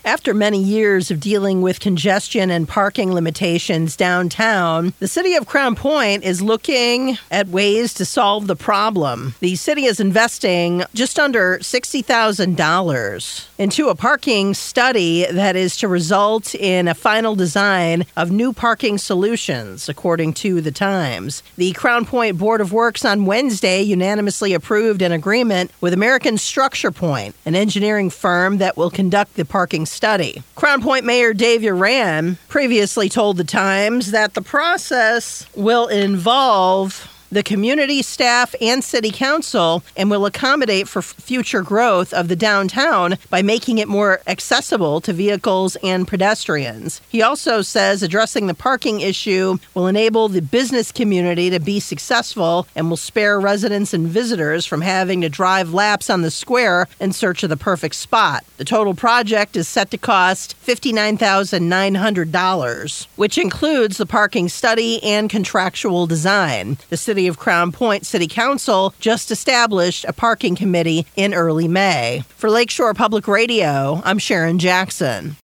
After many years of dealing with congestion and parking limitations downtown, the city of Crown Point is looking at ways to solve the problem. The city is investing just under $60,000 into a parking study that is to result in a final design of new parking solutions, according to the Times. The Crown Point Board of Works on Wednesday unanimously approved an agreement with American Structure Point, an engineering firm that will conduct the parking study. Crown Point Mayor Dave Uran previously told the Times that the process will involve the community, staff, and city council and will accommodate for future growth of the downtown by making it more accessible to vehicles and pedestrians. He also says addressing the parking issue will enable the business community to be successful and will spare residents and visitors from having to drive laps on the square in search of the perfect spot. The total project is set to cost $59,900, which includes the parking study and contractual design. The City of Crown Point City Council just established a parking committee in early May. For Lakeshore Public Radio, I'm Sharon Jackson.